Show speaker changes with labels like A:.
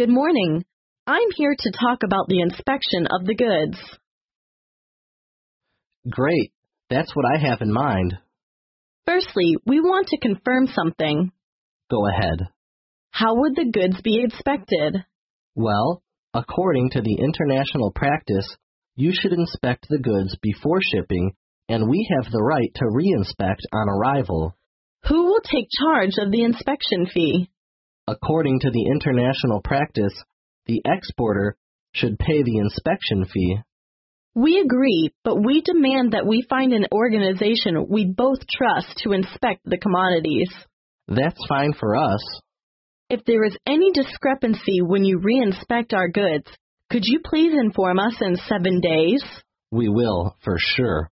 A: Good morning. I'm here to talk about the inspection of the goods.
B: Great. That's what I have in mind.
A: Firstly, we want to confirm something.
B: Go ahead.
A: How would the goods be inspected?
B: Well, according to the international practice, you should inspect the goods before shipping, and we have the right to re-inspect on arrival.
A: Who will take charge of the inspection fee?
B: According to the international practice, the exporter should pay the inspection fee.
A: We agree, but we demand that we find an organization we both trust to inspect the commodities.
B: That's fine for us.
A: If there is any discrepancy when you re-inspect our goods, could you please inform us in 7 days?
B: We will, for sure.